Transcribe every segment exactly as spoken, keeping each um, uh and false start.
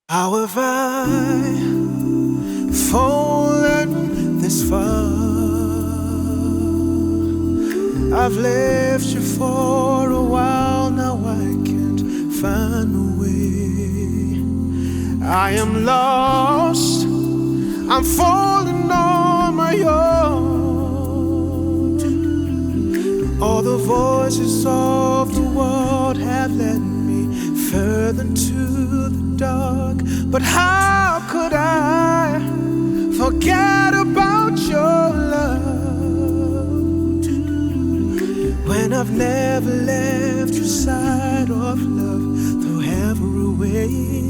How have I fallen this far? I've left you for a while now, I can't find a way. I am lost, I'm falling on my own. All the voices of the world have led me further to the dark. But how could I forget about your love when I've never left your side of love through every way?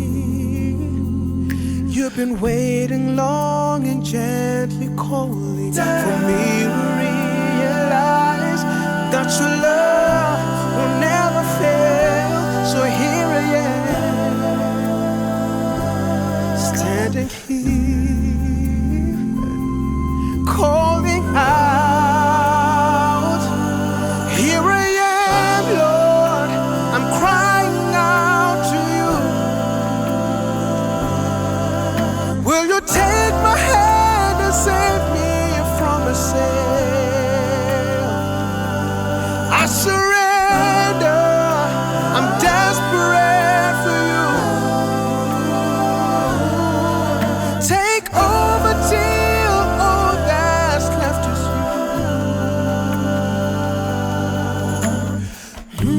You've been waiting long and gently calling for me to realize that your love will never fail. So here I am, standing here, calling out. Here I am, Lord, I'm crying out to you. Will you take my hand and save me from myself? I surrender, I'm desperate for you. Take over till all that's left is you.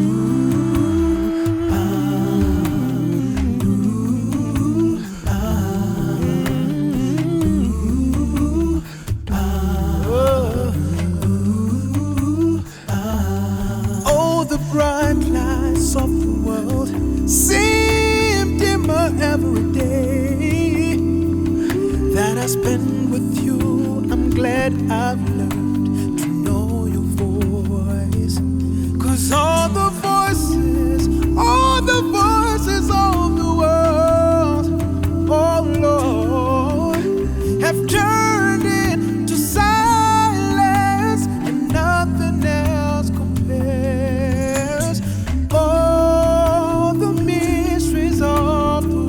Oh, the bright lights of the world seem dimmer every day that I spend with you. I'm glad I've learned to know your voice, 'cause all the voices, all the voices of the world, oh Lord, have turned into silence, and nothing else compares. All the mysteries of the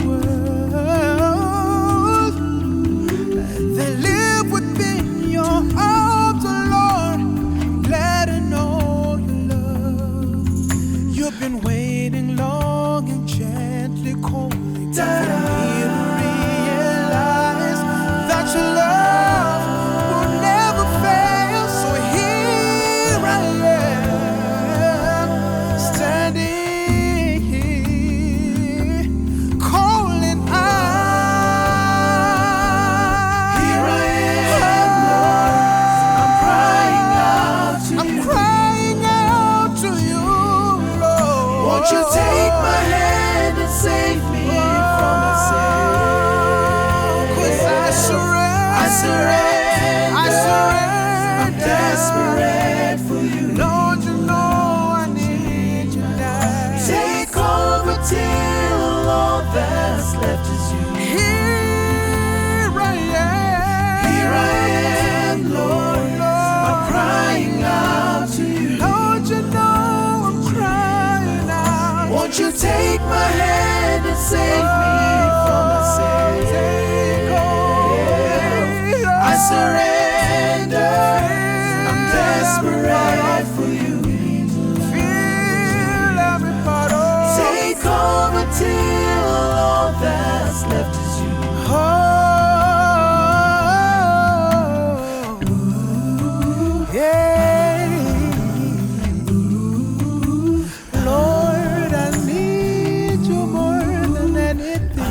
world, they live within your arms, oh Lord. I'm glad I know your love. You've been waiting long and gently calling for me to realize that your love will never fail. So here I am, standing here, calling out. Here I am, Lord, I'm crying out to I'm you. crying out to you, Lord. Won't you take my hand and save me from myself? 'Cause I surrender, I surrender, I surrender. I'm desperate for you. Lord, you know I need you now. Take over till all that's left is you. Here I am, here I am, Lord, I'm crying out to you. Lord, you know I'm crying out. Won't you take my hand and save me from myself? I surrender, I'm desperate for you. Feel every part of. Take over till all that's left is you. Oh, yeah. Lord, I need you more than anything.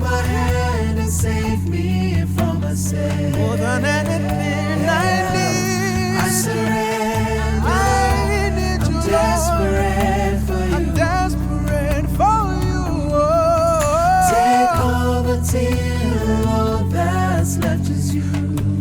my hand and save me from myself. More than anything I need, I surrender. I need you, I'm desperate for you. I'm desperate for you. Oh. Take over till all that's left is you.